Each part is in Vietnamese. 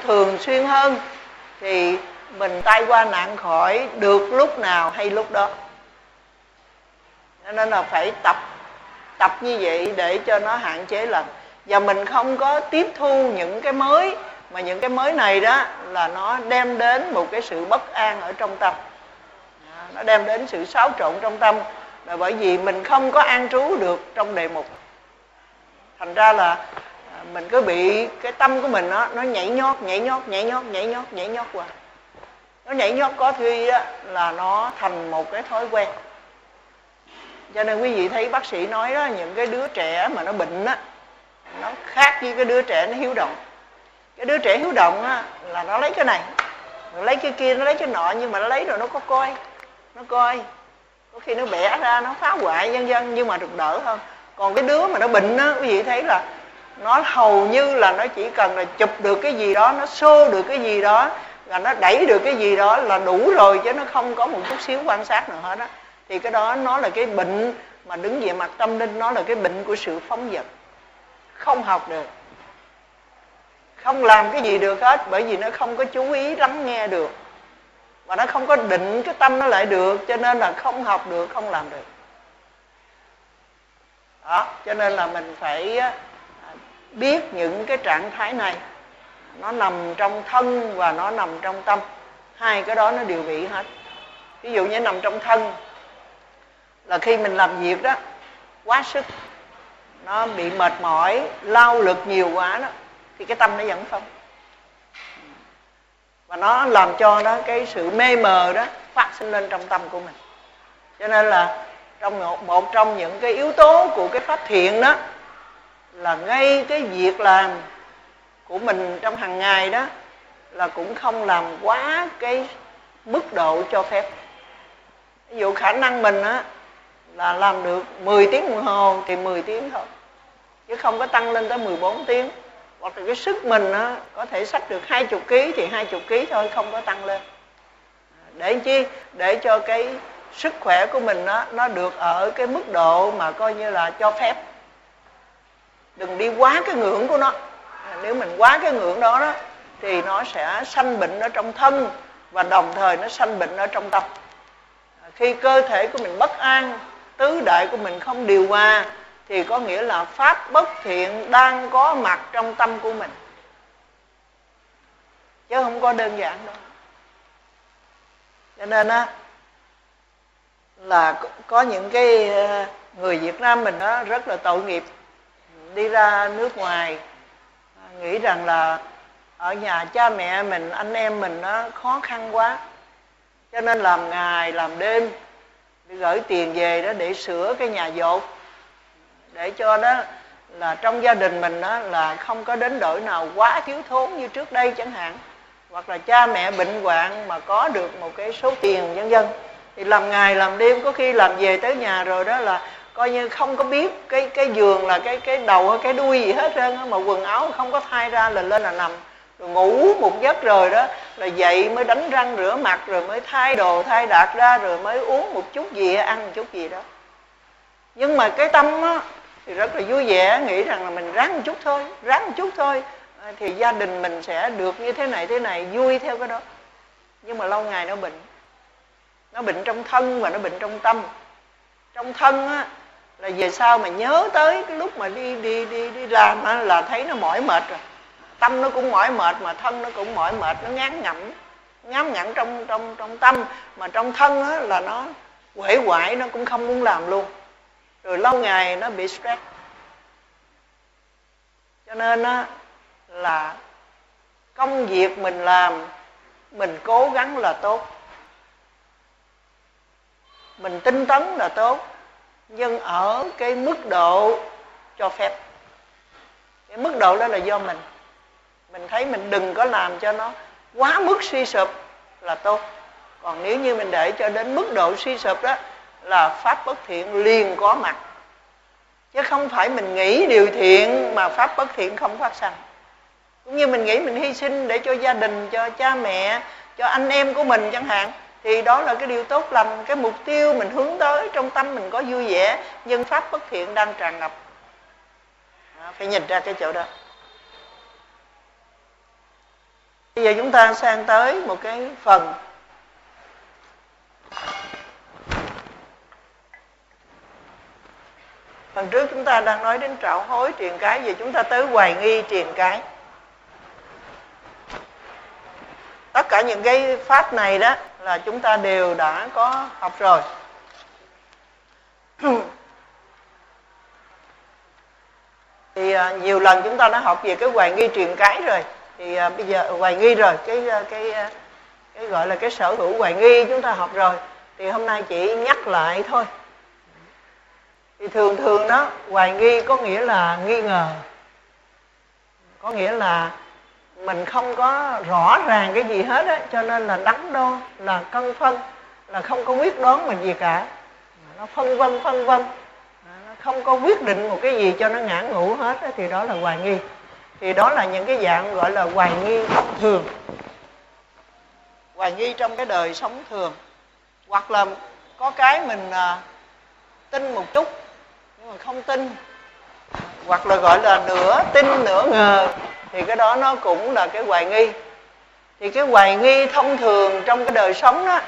thường xuyên hơn thì mình tai qua nạn khỏi được lúc nào hay lúc đó. Nên là phải tập như vậy để cho nó hạn chế lần. Và mình không có tiếp thu những cái mới, mà những cái mới này đó là nó đem đến một cái sự bất an ở trong tâm, nó đem đến sự xáo trộn trong tâm, là bởi vì mình không có an trú được trong đề mục. Thành ra là mình cứ bị cái tâm của mình nó nhảy nhót qua. Nó nhảy nhót có khi á, là nó thành một cái thói quen. Cho nên quý vị thấy bác sĩ nói đó, những cái đứa trẻ mà nó bệnh á, nó khác với cái đứa trẻ nó hiếu động. Cái đứa trẻ hiếu động á, là nó lấy cái này, nó lấy cái kia, nó lấy cái nọ, nhưng mà nó lấy rồi nó có coi. Nó coi, có khi nó bẻ ra, nó phá hoại vân vân, nhưng mà được đỡ hơn. Còn cái đứa mà nó bệnh á, quý vị thấy là nó hầu như là nó chỉ cần là chụp được cái gì đó, nó xô được cái gì đó, và nó đẩy được cái gì đó là đủ rồi, chứ nó không có một chút xíu quan sát nào hết á. Thì cái đó nó là cái bệnh mà đứng về mặt tâm linh, nó là cái bệnh của sự phóng dật. Không học được, không làm cái gì được hết, bởi vì nó không có chú ý lắng nghe được, và nó không có định cái tâm nó lại được, cho nên là không học được, không làm được. Đó, cho nên là mình phải biết những cái trạng thái này nó nằm trong thân và nó nằm trong tâm. Hai cái đó nó đều bị hết. Ví dụ như nằm trong thân là khi mình làm việc đó quá sức, nó bị mệt mỏi, lao lực nhiều quá đó, thì cái tâm nó vẫn không, và nó làm cho đó cái sự mê mờ đó phát sinh lên trong tâm của mình. Cho nên là trong một trong những cái yếu tố của cái pháp thiện đó là ngay cái việc làm của mình trong hàng ngày đó là cũng không làm quá cái mức độ cho phép. Ví dụ khả năng mình á là làm được 10 tiếng đồng hồ thì 10 tiếng thôi, chứ không có tăng lên tới 14 tiếng. Hoặc là cái sức mình á có thể xách được 20 kg thì 20 kg thôi, không có tăng lên. Để chi? Để cho cái sức khỏe của mình á nó được ở cái mức độ mà coi như là cho phép. Đừng đi quá cái ngưỡng của nó. Nếu mình quá cái ngưỡng đó đó thì nó sẽ sanh bệnh ở trong thân, và đồng thời nó sanh bệnh ở trong tâm. Khi cơ thể của mình bất an, tứ đại của mình không điều hòa, thì có nghĩa là pháp bất thiện đang có mặt trong tâm của mình, chứ không có đơn giản đâu. Cho nên á là có những cái người Việt Nam mình đó rất là tội nghiệp, đi ra nước ngoài nghĩ rằng là ở nhà cha mẹ mình, anh em mình nó khó khăn quá, cho nên làm ngày làm đêm đi gửi tiền về đó để sửa cái nhà dột, để cho đó là trong gia đình mình đó là không có đến đổi nào quá thiếu thốn như trước đây chẳng hạn. Hoặc là cha mẹ bệnh hoạn mà có được một cái số tiền vân vân, thì làm ngày làm đêm, có khi làm về tới nhà rồi đó là coi như không có biết cái giường là cái đầu hay cái đuôi gì hết trơn, mà quần áo không có thay ra là lên là nằm, rồi ngủ một giấc rồi đó là dậy mới đánh răng rửa mặt, rồi mới thay đồ thay đạc ra, rồi mới uống một chút gì, ăn một chút gì đó. Nhưng mà cái tâm á thì rất là vui vẻ, nghĩ rằng là mình ráng một chút thôi, thì gia đình mình sẽ được như thế này, vui theo cái đó. Nhưng mà lâu ngày nó bệnh. Nó bệnh trong thân và nó bệnh trong tâm. Trong thân á là về sau mà nhớ tới cái lúc mà đi làm á là thấy nó mỏi mệt rồi. Tâm nó cũng mỏi mệt mà thân nó cũng mỏi mệt, nó ngán ngẩm trong tâm, mà trong thân á là nó uể oải, nó cũng không muốn làm luôn. Rồi lâu ngày nó bị stress. Cho nên á là công việc mình làm, mình cố gắng là tốt, mình tinh tấn là tốt, nhưng ở cái mức độ cho phép. Cái mức độ đó là do mình thấy mình đừng có làm cho nó quá mức suy sụp là tốt. Còn nếu như mình để cho đến mức độ suy sụp đó là pháp bất thiện liền có mặt. Chứ không phải mình nghĩ điều thiện mà pháp bất thiện không phát sinh. Cũng như mình nghĩ mình hy sinh để cho gia đình, cho cha mẹ, cho anh em của mình chẳng hạn, thì đó là cái điều tốt lành. Cái mục tiêu mình hướng tới, trong tâm mình có vui vẻ, nhưng pháp bất thiện đang tràn ngập. Phải nhìn ra cái chỗ đó. Bây giờ chúng ta sang tới một cái phần trước chúng ta đang nói đến trạo hối truyền cái, giờ chúng ta tới hoài nghi truyền cái. Tất cả những cái pháp này đó là chúng ta đều đã có học rồi. Thì nhiều lần chúng ta đã học về cái hoài nghi truyền cái rồi. Thì bây giờ hoài nghi rồi, cái gọi là cái sở hữu hoài nghi chúng ta học rồi. Thì hôm nay chỉ nhắc lại thôi. Thì thường đó, hoài nghi có nghĩa là nghi ngờ. Có nghĩa là mình không có rõ ràng cái gì hết á, cho nên là đắn đo, là cân phân, là không có quyết đoán mình gì cả. Nó phân vân, nó không có quyết định một cái gì cho nó ngã ngũ hết á, thì đó là hoài nghi. Thì đó là những cái dạng gọi là hoài nghi thông thường. Hoài nghi trong cái đời sống thường. Hoặc là có cái mình tin một chút nhưng mà không tin, hoặc là gọi là nửa tin nửa ngờ, thì cái đó nó cũng là cái hoài nghi. Thì cái hoài nghi thông thường trong cái đời sống đó,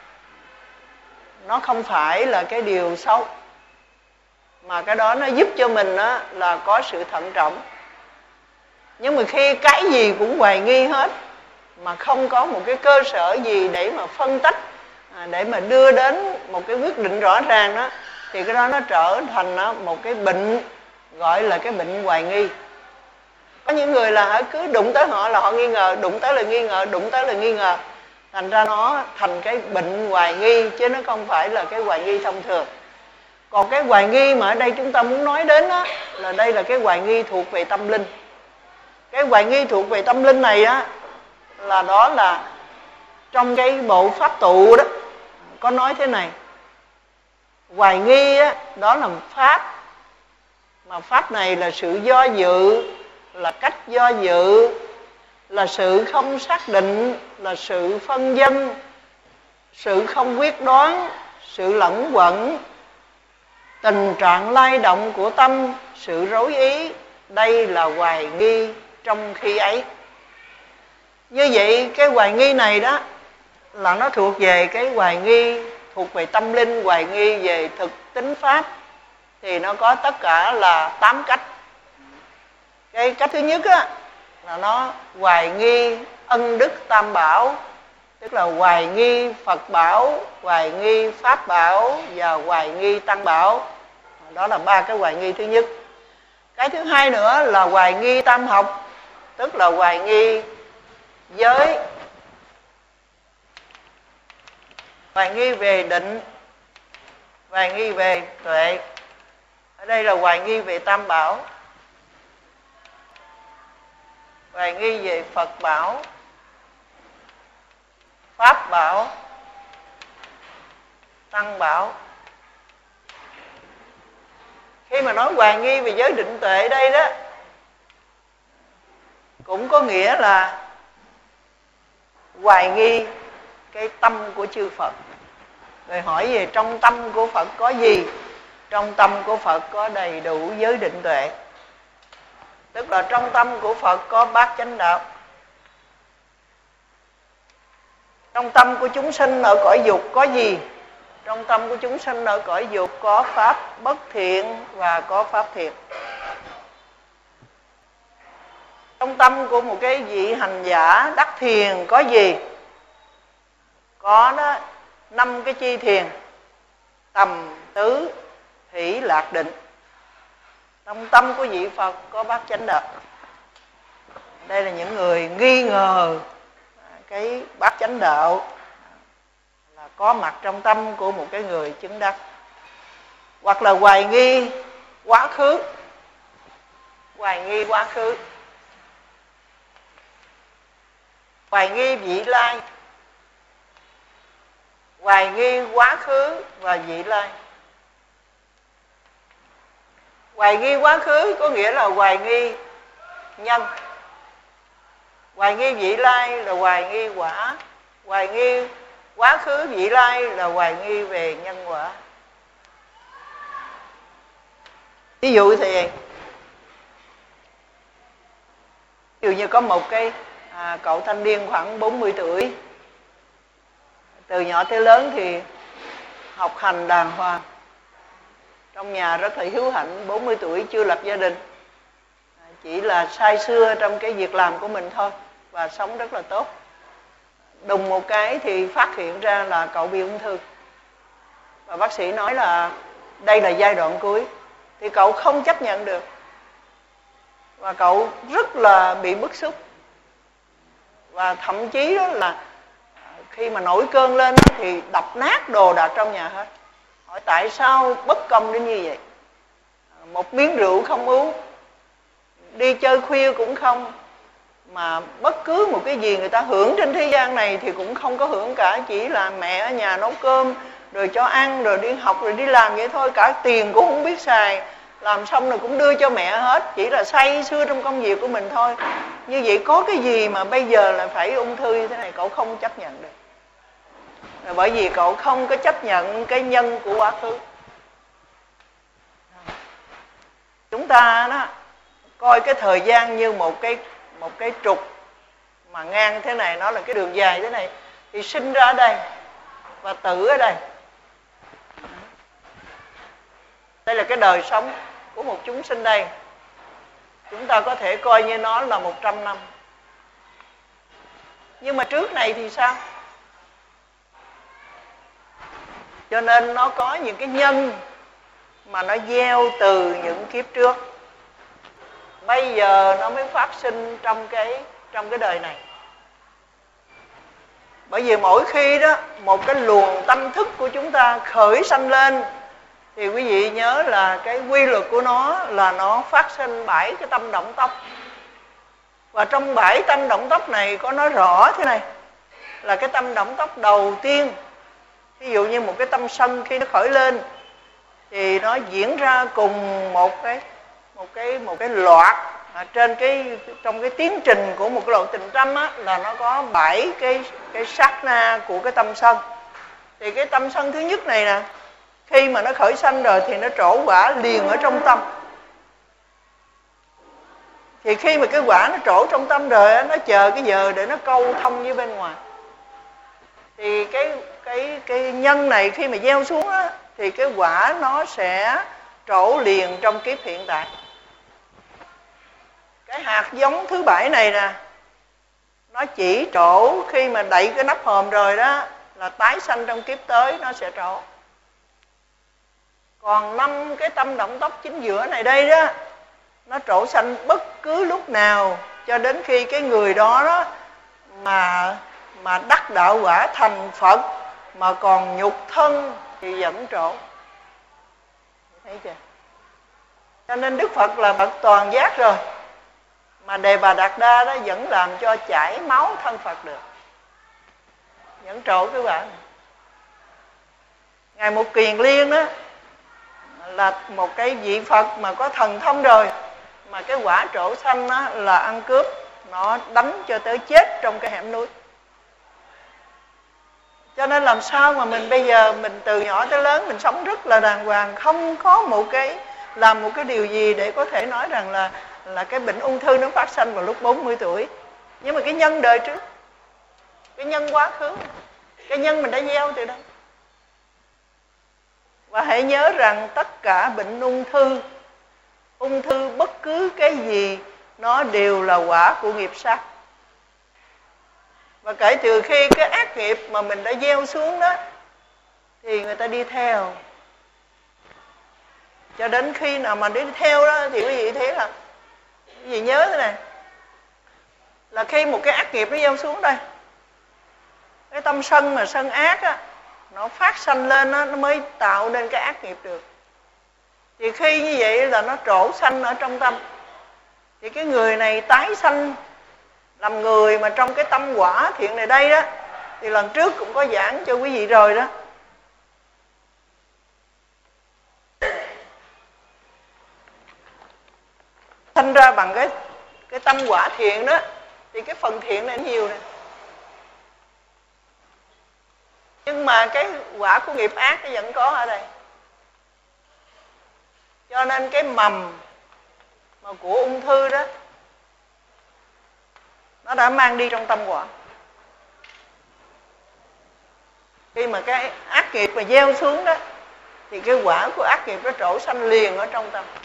nó không phải là cái điều xấu, mà cái đó nó giúp cho mình đó là có sự thận trọng. Nhưng mà khi cái gì cũng hoài nghi hết, mà không có một cái cơ sở gì để mà phân tích, để mà đưa đến một cái quyết định rõ ràng đó, thì cái đó nó trở thành một cái bệnh, gọi là cái bệnh hoài nghi. Có những người là cứ đụng tới họ là họ nghi ngờ, đụng tới là nghi ngờ, đụng tới là nghi ngờ. Thành ra nó thành cái bệnh hoài nghi, chứ nó không phải là cái hoài nghi thông thường. Còn cái hoài nghi mà ở đây chúng ta muốn nói đến đó, là đây là cái hoài nghi thuộc về tâm linh. Cái hoài nghi thuộc về tâm linh này á, là đó là trong cái bộ pháp tụ đó có nói thế này: hoài nghi á, đó là pháp, mà pháp này là sự do dự, là cách do dự, là sự không xác định, là sự phân vân, sự không quyết đoán, sự lẫn quẩn, tình trạng lay động của tâm, sự rối ý. Đây là hoài nghi trong khi ấy. Như vậy cái hoài nghi này đó là nó thuộc về cái hoài nghi thuộc về tâm linh, hoài nghi về thực tính pháp. Thì nó có tất cả là 8 cách. Cái cách thứ nhất á, là nó hoài nghi ân đức tam bảo, tức là hoài nghi Phật bảo, hoài nghi Pháp bảo và hoài nghi Tăng bảo. Đó là 3 cái hoài nghi thứ nhất. Cái thứ hai nữa là hoài nghi tam học, tức là hoài nghi giới, hoài nghi về định, hoài nghi về tuệ. Ở đây là hoài nghi về tam bảo, hoài nghi về Phật bảo, Pháp bảo, Tăng bảo. Khi mà nói hoài nghi về giới định tuệ ở đây đó, cũng có nghĩa là hoài nghi cái tâm của chư Phật. Rồi hỏi về trong tâm của Phật có gì? Trong tâm của Phật có đầy đủ giới định tuệ. Tức là trong tâm của Phật có bát chánh đạo. Trong tâm của chúng sinh ở cõi dục có gì? Trong tâm của chúng sinh ở cõi dục có pháp bất thiện và có pháp thiện. Trong tâm của một cái vị hành giả đắc thiền có gì? Có đó 5 cái chi thiền: tầm, tứ, thủy, lạc, định. Trong tâm của vị Phật có bát chánh đạo. Đây là những người nghi ngờ cái bát chánh đạo là có mặt trong tâm của một cái người chứng đắc. Hoặc là hoài nghi quá khứ, hoài nghi quá khứ, hoài nghi vị lai, hoài nghi quá khứ và vị lai. Hoài nghi quá khứ có nghĩa là hoài nghi nhân, hoài nghi vị lai là hoài nghi quả, hoài nghi quá khứ vị lai là hoài nghi về nhân quả. Ví dụ thì ví dụ như có một cái Cậu thanh niên khoảng 40 tuổi, từ nhỏ tới lớn thì học hành đàng hoàng, trong nhà rất là hiếu hạnh, 40 tuổi chưa lập gia đình, chỉ là say sưa trong cái việc làm của mình thôi và sống rất là tốt. Đùng một cái thì phát hiện ra là cậu bị ung thư, và bác sĩ nói là đây là giai đoạn cuối. Thì cậu không chấp nhận được, và cậu rất là bị bức xúc, và thậm chí đó là khi mà nổi cơn lên thì đập nát đồ đạc trong nhà hết. Hỏi tại sao bất công đến như vậy, một miếng rượu không uống, đi chơi khuya cũng không, mà bất cứ một cái gì người ta hưởng trên thế gian này thì cũng không có hưởng cả. Chỉ là mẹ ở nhà nấu cơm rồi cho ăn, rồi đi học, rồi đi làm vậy thôi, cả tiền cũng không biết xài, làm xong rồi cũng đưa cho mẹ hết, chỉ là say sưa trong công việc của mình thôi. Như vậy có cái gì mà bây giờ là phải ung thư như thế này? Cậu không chấp nhận được, là bởi vì cậu không có chấp nhận cái nhân của quá khứ. Chúng ta đó coi cái thời gian như một cái trục mà ngang thế này, nó là cái đường dài thế này, thì sinh ra ở đây và tử ở đây. Đây là cái đời sống của một chúng sinh đây. Chúng ta có thể coi như nó là 100 năm. Nhưng mà trước này thì sao? Cho nên nó có những cái nhân mà nó gieo từ những kiếp trước, bây giờ nó mới phát sinh trong cái đời này. Bởi vì mỗi khi đó một cái luồng tâm thức của chúng ta khởi sanh lên, thì quý vị nhớ là cái quy luật của nó là nó phát sinh 7 cái tâm động tốc. Và trong 7 tâm động tốc này có nói rõ thế này, là cái tâm động tốc đầu tiên, ví dụ như một cái tâm sân khi nó khởi lên thì nó diễn ra cùng một cái loạt trong cái tiến trình của một cái lộ trình tâm á, là nó có 7 cái sát na của cái tâm sân. Thì cái tâm sân thứ nhất này nè, khi mà nó khởi sanh rồi thì nó trổ quả liền ở trong tâm. Thì khi mà cái quả nó trổ trong tâm rồi á, nó chờ cái giờ để nó câu thông với bên ngoài. Thì cái nhân này khi mà gieo xuống á, thì cái quả nó sẽ trổ liền trong kiếp hiện tại. Cái hạt giống thứ 7 này nè, nó chỉ trổ khi mà đậy cái nắp hòm rồi đó, là tái sanh trong kiếp tới nó sẽ trổ. Còn 5 cái tâm động tốc chính giữa này đây đó, nó trổ sanh bất cứ lúc nào, cho đến khi cái người đó mà đắc đạo quả thành Phật mà còn nhục thân thì vẫn trổ. Thấy chưa? Cho nên Đức Phật là bậc toàn giác rồi, mà Đề Bà Đạt Đa đó vẫn làm cho chảy máu thân Phật được, vẫn trổ cái quả này. Ngài Một Kiền Liên đó là một cái vị Phật mà có thần thông rồi, mà cái quả trổ sanh đó là ăn cướp, nó đánh cho tới chết trong cái hẻm núi. Cho nên làm sao mà mình bây giờ mình từ nhỏ tới lớn mình sống rất là đàng hoàng, không có làm một cái điều gì để có thể nói rằng là cái bệnh ung thư nó phát sinh vào lúc 40 tuổi. Nhưng mà cái nhân đời trước, cái nhân quá khứ, cái nhân mình đã gieo từ đâu. Và hãy nhớ rằng tất cả bệnh ung thư bất cứ cái gì nó đều là quả của nghiệp sát. Và kể từ khi cái ác nghiệp mà mình đã gieo xuống đó, thì người ta đi theo. Cho đến khi nào mà đi theo đó thì quý vị thấy là, quý vị nhớ thế này, là khi một cái ác nghiệp nó gieo xuống đây, cái tâm sân mà sân ác á, nó phát sanh lên đó, nó mới tạo nên cái ác nghiệp được. Thì khi như vậy là nó trổ sanh ở trong tâm, thì cái người này tái sanh làm người mà trong cái tâm quả thiện này đây đó, thì lần trước cũng có giảng cho quý vị rồi đó. Sanh ra bằng cái tâm quả thiện đó, thì cái phần thiện này nhiều nè. Nhưng mà cái quả của nghiệp ác nó vẫn có ở đây. Cho nên cái mầm mà của ung thư đó, nó đã mang đi trong tâm quả. Khi mà cái ác nghiệp mà gieo xuống đó thì cái quả của ác nghiệp nó trổ sanh liền ở trong tâm.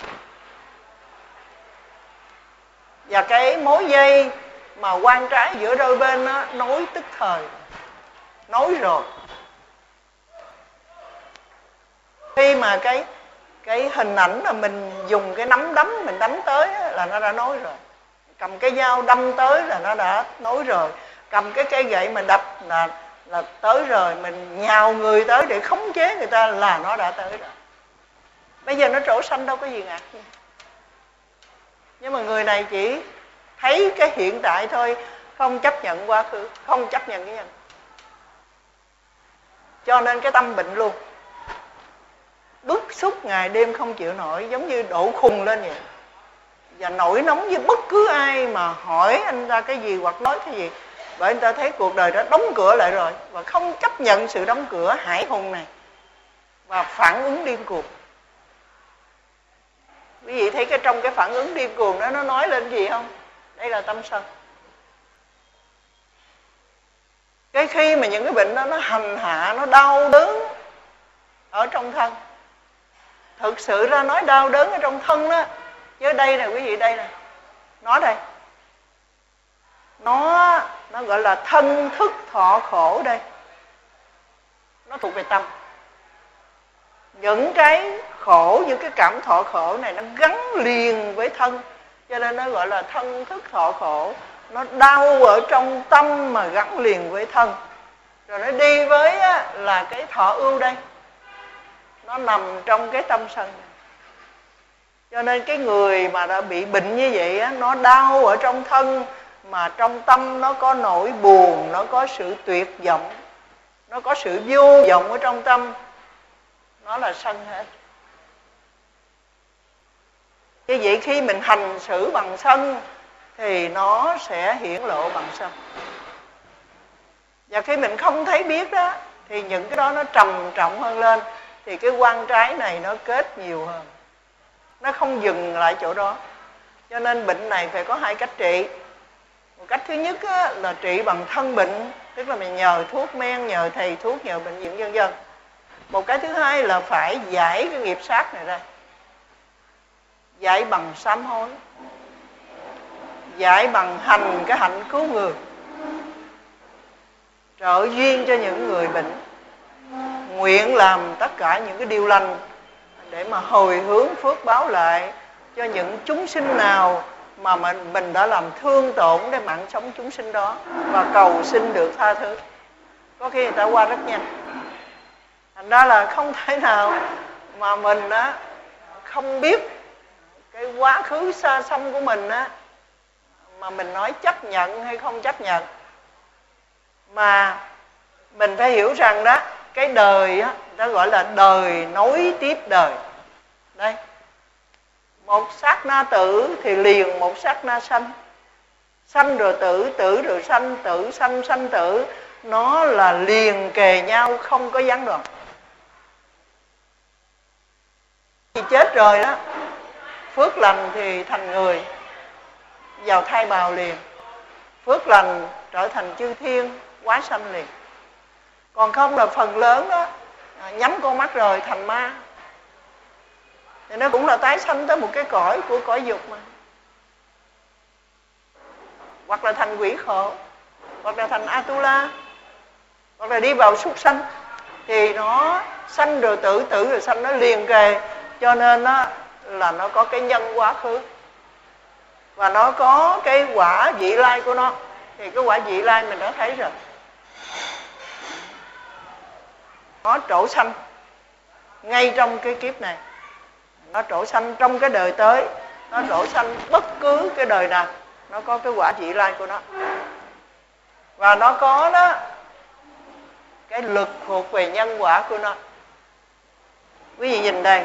Và cái mối dây mà quan trái giữa đôi bên nó nối tức thời, nối rồi. Khi mà cái hình ảnh là mình dùng cái nắm đấm mình đánh tới là nó đã nối rồi. Cầm cái dao đâm tới là nó đã nối rồi. Cầm cái cây gậy mà đập là tới rồi. Mình nhào người tới để khống chế người ta là nó đã tới rồi. Bây giờ nó trổ sanh đâu có gì ngạc nhiên. Nhưng mà người này chỉ thấy cái hiện tại thôi, không chấp nhận quá khứ, không chấp nhận cái nhân. Cho nên cái tâm bệnh luôn. Bức xúc ngày đêm không chịu nổi, giống như đổ khùng lên vậy. Và nổi nóng với bất cứ ai mà hỏi anh ta cái gì hoặc nói cái gì. Bởi anh ta thấy cuộc đời đã đóng cửa lại rồi và không chấp nhận sự đóng cửa hải hùng này và phản ứng điên cuồng. Quý vị thấy trong cái phản ứng điên cuồng đó nó nói lên gì không? Đây là tâm sân. Cái khi mà những cái bệnh đó nó hành hạ, nó đau đớn ở trong thân. Thực sự ra nói đau đớn ở trong thân đó. Chứ đây nè quý vị, đây nè. Nó đây. Nó gọi là thân thức thọ khổ đây. Nó thuộc về tâm. Những cái khổ, những cái cảm thọ khổ này nó gắn liền với thân. Cho nên nó gọi là thân thức thọ khổ. Nó đau ở trong tâm mà gắn liền với thân. Rồi nó đi với là cái thọ ưu đây. Nó nằm trong cái tâm sân này. Cho nên cái người mà đã bị bệnh như vậy á, nó đau ở trong thân mà trong tâm nó có nỗi buồn, nó có sự tuyệt vọng, nó có sự vô vọng ở trong tâm. Nó là sân hết. Như vậy khi mình hành xử bằng sân thì nó sẽ hiển lộ bằng sân. Và khi mình không thấy biết đó thì những cái đó nó trầm trọng hơn lên. Thì cái quan trái này nó kết nhiều hơn. Nó không dừng lại chỗ đó. Cho nên bệnh này phải có hai cách trị. Một cách thứ nhất là trị bằng thân bệnh. Tức là mình nhờ thuốc men, nhờ thầy thuốc, nhờ bệnh viện vân vân. Một cái thứ hai là phải giải cái nghiệp sát này ra. Giải bằng sám hối. Giải bằng hành cái hạnh cứu người. Trợ duyên cho những người bệnh. Nguyện làm tất cả những cái điều lành để mà hồi hướng phước báo lại cho những chúng sinh nào mà mình đã làm thương tổn đến mạng sống chúng sinh đó, và cầu xin được tha thứ. Có khi người ta qua rất nhanh. Thành ra là không thể nào mà mình không biết cái quá khứ xa xăm của mình mà mình nói chấp nhận hay không chấp nhận. Mà mình phải hiểu rằng đó, cái đời nó gọi là đời nối tiếp đời. Đây, một sát na tử thì liền một sát na sanh. Sanh rồi tử, tử rồi sanh, tử sanh, sanh tử. Nó là liền kề nhau, không có gián đoạn. Khi chết rồi đó, phước lành thì thành người, vào thai bào liền. Phước lành trở thành chư thiên, quá sanh liền. Còn không là phần lớn đó, nhắm con mắt rồi thành ma. Thì nó cũng là tái sanh tới một cái cõi của cõi dục mà. Hoặc là thành quỷ khổ, hoặc là thành Atula, hoặc là đi vào súc sanh. Thì nó sanh rồi tử, tử rồi sanh, nó liền kề. Cho nên là nó có cái nhân quá khứ. Và nó có cái quả vị lai của nó. Thì cái quả vị lai mình đã thấy rồi. Nó trổ sanh ngay trong cái kiếp này. Nó trổ sanh trong cái đời tới. Nó trổ sanh bất cứ cái đời nào. Nó có cái quả vị lai của nó. Và nó có đó cái lực thuộc về nhân quả của nó. Quý vị nhìn đây,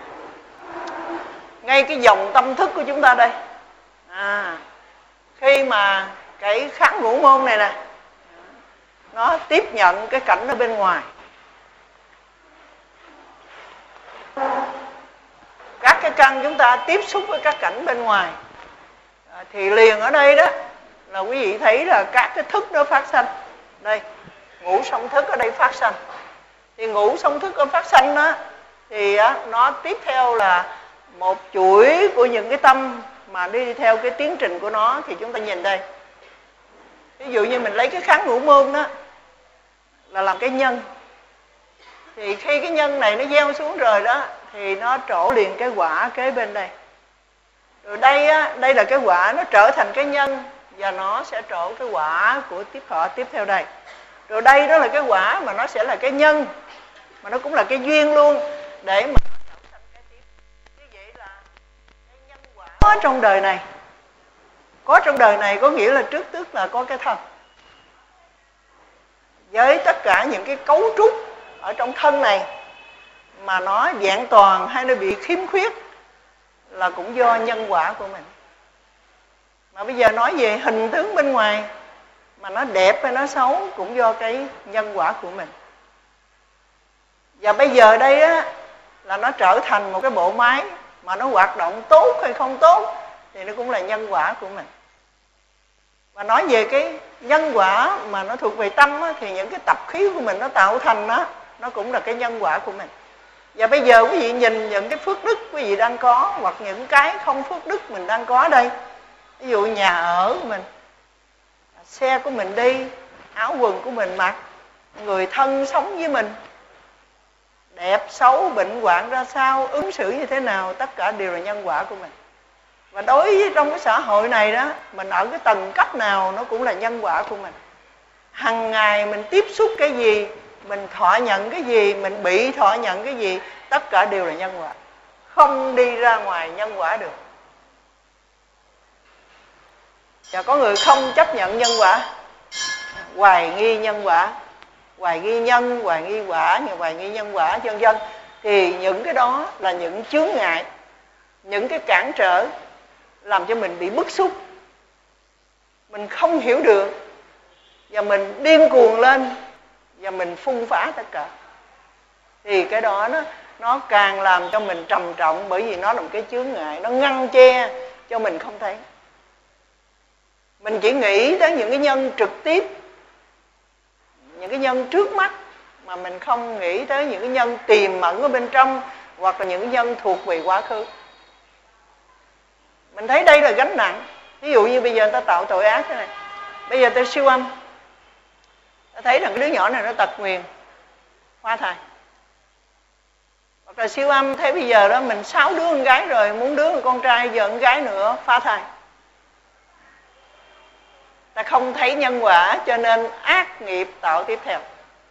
ngay cái dòng tâm thức của chúng ta đây. Khi mà cái kháng ngũ môn này nè, nó tiếp nhận cái cảnh ở bên ngoài, các cái căn chúng ta tiếp xúc với các cảnh bên ngoài, thì liền ở đây đó là quý vị thấy là các cái thức nó phát sanh. Đây, ngũ song thức ở đây phát sanh. Thì ngũ song thức ở phát sanh đó, thì nó tiếp theo là một chuỗi của những cái tâm mà đi theo cái tiến trình của nó. Thì chúng ta nhìn đây, ví dụ như mình lấy cái kháng ngũ môn đó là làm cái nhân. Thì khi cái nhân này nó gieo xuống rồi đó, thì nó trổ liền cái quả kế bên đây. Rồi đây đây là cái quả nó trở thành cái nhân, và nó sẽ trổ cái quả của tiếp thọ tiếp theo đây. Rồi đây đó là cái quả mà nó sẽ là cái nhân, mà nó cũng là cái duyên luôn, để mà trở thành cái tiếp. Như vậy là cái nhân quả có trong đời này. Có trong đời này có nghĩa là trước tức là có cái thân. Với tất cả những cái cấu trúc ở trong thân này mà nó vẹn toàn hay nó bị khiếm khuyết là cũng do nhân quả của mình. Mà bây giờ nói về hình tướng bên ngoài mà nó đẹp hay nó xấu cũng do cái nhân quả của mình. Và bây giờ đây là nó trở thành một cái bộ máy mà nó hoạt động tốt hay không tốt thì nó cũng là nhân quả của mình. Và nói về cái nhân quả mà nó thuộc về tâm thì những cái tập khí của mình nó tạo thành nó cũng là cái nhân quả của mình. Và bây giờ quý vị nhìn những cái phước đức quý vị đang có, hoặc những cái không phước đức mình đang có đây. Ví dụ nhà ở của mình, xe của mình đi, áo quần của mình mặc, người thân sống với mình, đẹp xấu bệnh hoạn ra sao, ứng xử như thế nào, tất cả đều là nhân quả của mình. Và đối với trong cái xã hội này đó, mình ở cái tầng cấp nào nó cũng là nhân quả của mình. Hằng ngày mình tiếp xúc cái gì, mình thọ nhận cái gì, mình bị thọ nhận cái gì, tất cả đều là nhân quả. Không đi ra ngoài nhân quả được. Và có người không chấp nhận nhân quả, hoài nghi nhân quả, hoài nghi nhân, hoài nghi quả, hoài nghi nhân quả, vân vân. Thì những cái đó là những chướng ngại, những cái cản trở làm cho mình bị bức xúc, mình không hiểu được, và mình điên cuồng lên, và mình phung phá tất cả. Thì cái đó nó càng làm cho mình trầm trọng, bởi vì nó là một cái chướng ngại, nó ngăn che cho mình không thấy. Mình chỉ nghĩ tới những cái nhân trực tiếp, những cái nhân trước mắt, mà mình không nghĩ tới những cái nhân tiềm ẩn ở bên trong, hoặc là những cái nhân thuộc về quá khứ. Mình thấy đây là gánh nặng. Ví dụ như bây giờ người ta tạo tội ác thế này, bây giờ ta siêu âm, ta thấy rằng cái đứa nhỏ này nó tật nguyền, phá thai. Hoặc là siêu âm thấy bây giờ đó mình 6 đứa con gái rồi, muốn đứa con trai, giờ con gái nữa, phá thai. Ta không thấy nhân quả cho nên ác nghiệp tạo tiếp theo.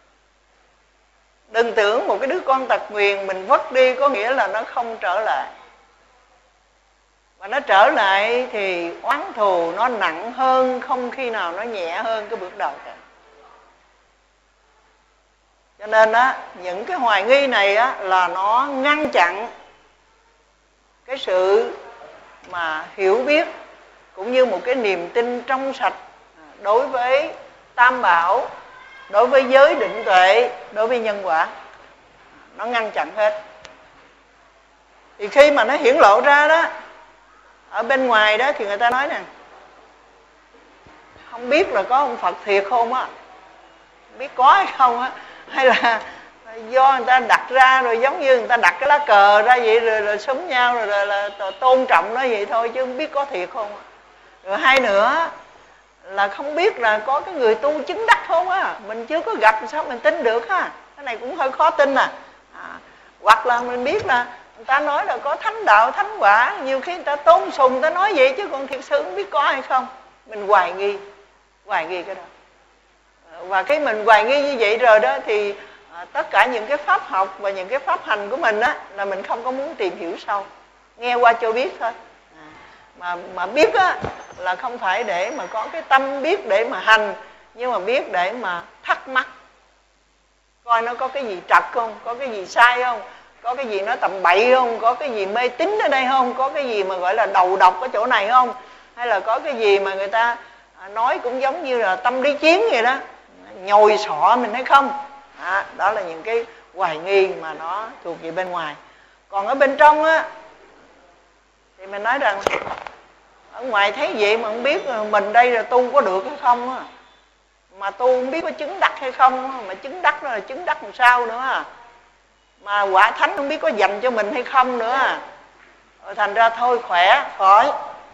Đừng tưởng một cái đứa con tật nguyền mình vất đi có nghĩa là nó không trở lại. Và nó trở lại thì oán thù nó nặng hơn, không khi nào nó nhẹ hơn cái bước đầu cả. Cho nên những cái hoài nghi này là nó ngăn chặn cái sự mà hiểu biết, cũng như một cái niềm tin trong sạch đối với tam bảo, đối với giới định tuệ, đối với nhân quả. Nó ngăn chặn hết. Thì khi mà nó hiển lộ ra đó, ở bên ngoài đó thì người ta nói nè, không biết là có ông Phật thiệt không á, biết có hay không á, hay là do người ta đặt ra, rồi giống như người ta đặt cái lá cờ ra vậy, rồi xúm nhau, rồi là tôn trọng nó vậy thôi, chứ không biết có thiệt không á. Rồi hai nữa là không biết là có cái người tu chứng đắc không á, mình chưa có gặp sao mình tin được ha. Cái này cũng hơi khó tin hoặc là mình biết là người ta nói là có thánh đạo, thánh quả, nhiều khi người ta tôn sùng, người ta nói vậy, chứ còn thiệt sự không biết có hay không. Mình hoài nghi cái đó. Và cái mình hoài nghi như vậy rồi đó thì tất cả những cái pháp học và những cái pháp hành của mình là mình không có muốn tìm hiểu sâu, nghe qua cho biết thôi. Mà biết là không phải để mà có cái tâm biết để mà hành, nhưng mà biết để mà thắc mắc, coi nó có cái gì trật không, có cái gì sai không, có cái gì nó tầm bậy không, có cái gì mê tín ở đây không, có cái gì mà gọi là đầu độc ở chỗ này không, hay là có cái gì mà người ta nói cũng giống như là tâm lý chiến vậy đó, nhồi sọ mình hay không. Đó là những cái hoài nghi mà nó thuộc về bên ngoài. Còn ở bên trong thì mình nói rằng ngoài thấy vậy mà không biết mình đây là tu có được hay không á, mà tu không biết có chứng đắc hay không, mà chứng đắc đó là chứng đắc làm sao nữa, mà quả thánh không biết có dành cho mình hay không nữa. Rồi thành ra thôi khỏe khỏi,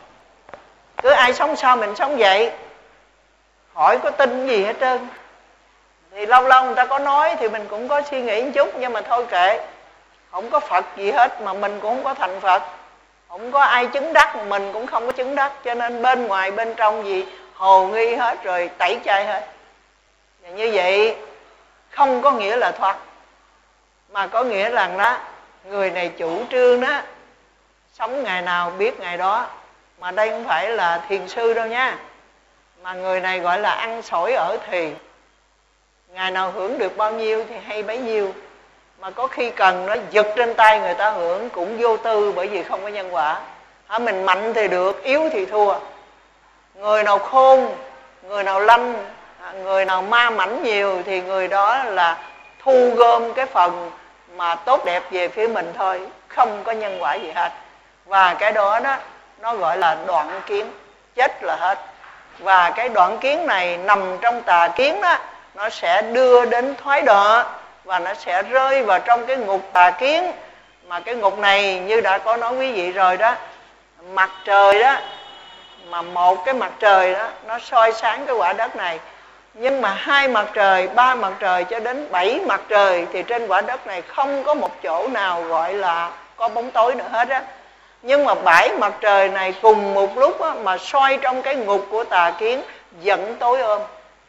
cứ ai sống sao mình sống vậy, hỏi có tin gì hết trơn. Thì lâu lâu người ta có nói thì mình cũng có suy nghĩ một chút, nhưng mà thôi kệ, không có Phật gì hết, mà mình cũng không có thành Phật, không có ai chứng đắc, mình cũng không có chứng đắc, cho nên bên ngoài bên trong gì hồ nghi hết rồi, tẩy chay hết. Và như vậy không có nghĩa là thoát, mà có nghĩa là đó, người này chủ trương đó, sống ngày nào biết ngày đó. Mà đây không phải là thiền sư đâu nha, mà người này gọi là ăn sổi ở thì, ngày nào hưởng được bao nhiêu thì hay bấy nhiêu. Mà có khi cần nó giật trên tay người ta hưởng cũng vô tư, bởi vì không có nhân quả. Mình mạnh thì được, yếu thì thua. Người nào khôn, người nào lanh, người nào ma mảnh nhiều thì người đó là thu gom cái phần mà tốt đẹp về phía mình thôi, không có nhân quả gì hết. Và cái đó đó nó gọi là đoạn kiến, chết là hết. Và cái đoạn kiến này nằm trong tà kiến đó, nó sẽ đưa đến thoái đọa, và nó sẽ rơi vào trong cái ngục tà kiến. Mà cái ngục này như đã có nói quý vị rồi đó, mặt trời đó, mà một cái mặt trời đó nó soi sáng cái quả đất này, nhưng mà 2 mặt trời, 3 mặt trời cho đến 7 mặt trời thì trên quả đất này không có một chỗ nào gọi là có bóng tối nữa hết á. Nhưng mà 7 mặt trời này cùng một lúc á, mà soi trong cái ngục của tà kiến, dẫn tối ôm,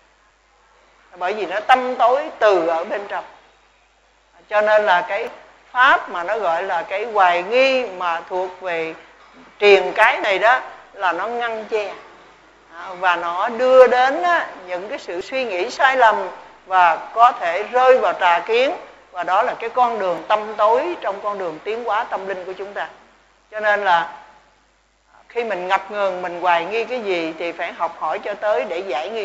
bởi vì nó tăm tối từ ở bên trong. Cho nên là cái pháp mà nó gọi là cái hoài nghi mà thuộc về triền cái này đó, là nó ngăn che và nó đưa đến những cái sự suy nghĩ sai lầm, và có thể rơi vào tà kiến. Và đó là cái con đường tâm tối trong con đường tiến hóa tâm linh của chúng ta. Cho nên là khi mình ngập ngừng, mình hoài nghi cái gì thì phải học hỏi cho tới để giải nghi.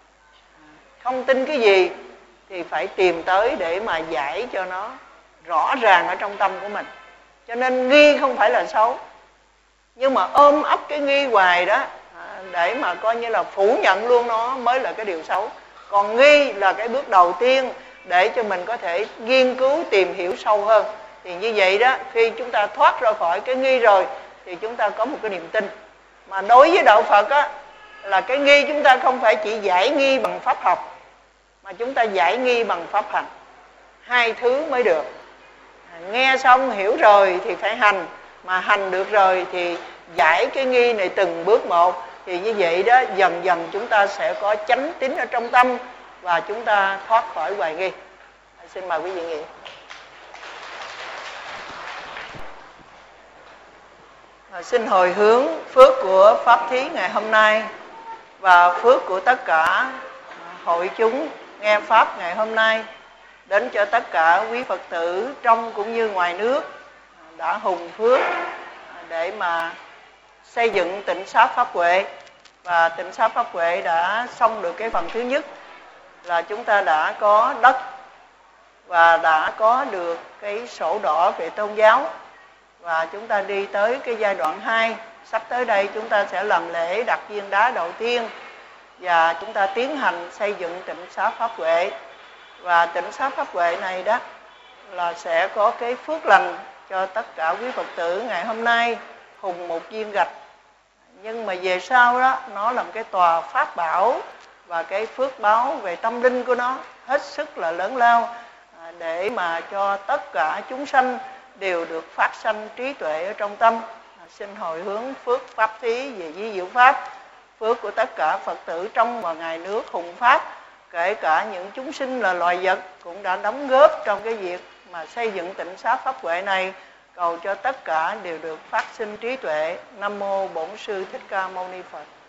Không tin cái gì thì phải tìm tới để mà giải cho nó rõ ràng ở trong tâm của mình. Cho nên nghi không phải là xấu, nhưng mà ôm ấp cái nghi hoài đó để mà coi như là phủ nhận luôn nó mới là cái điều xấu. Còn nghi là cái bước đầu tiên để cho mình có thể nghiên cứu tìm hiểu sâu hơn. Thì như vậy đó, khi chúng ta thoát ra khỏi cái nghi rồi thì chúng ta có một cái niềm tin. Mà đối với đạo Phật á, là cái nghi chúng ta không phải chỉ giải nghi bằng pháp học, mà chúng ta giải nghi bằng pháp hành. Hai thứ mới được. Nghe xong hiểu rồi thì phải hành, mà hành được rồi thì giải cái nghi này từng bước một. Thì như vậy đó, dần dần chúng ta sẽ có chánh tín ở trong tâm, và chúng ta thoát khỏi hoài nghi. Xin mời quý vị nghĩ. Xin hồi hướng phước của pháp thí ngày hôm nay và phước của tất cả hội chúng nghe pháp ngày hôm nay đến cho tất cả quý Phật tử trong cũng như ngoài nước đã hùng phước để mà xây dựng tịnh xá pháp huệ. Và tịnh xá pháp huệ đã xong được cái phần thứ nhất là chúng ta đã có đất và đã có được cái sổ đỏ về tôn giáo. Và chúng ta đi tới cái giai đoạn 2. Sắp tới đây chúng ta sẽ làm lễ đặt viên đá đầu tiên, và chúng ta tiến hành xây dựng tịnh xá pháp huệ. Và tịnh xá pháp huệ này đó là sẽ có cái phước lành cho tất cả quý Phật tử ngày hôm nay hùng một viên gạch. Nhưng mà về sau đó nó là một cái tòa pháp bảo, và cái phước báo về tâm linh của nó hết sức là lớn lao, để mà cho tất cả chúng sanh đều được phát sanh trí tuệ ở trong tâm. Xin hồi hướng phước pháp thí về di diệu pháp, phước của tất cả Phật tử trong và ngoài nước hùng pháp, kể cả những chúng sinh là loài vật cũng đã đóng góp trong cái việc mà xây dựng tịnh xá pháp huệ này. Cầu cho tất cả đều được phát sinh trí tuệ. Nam mô Bổn Sư Thích Ca Mâu Ni Phật.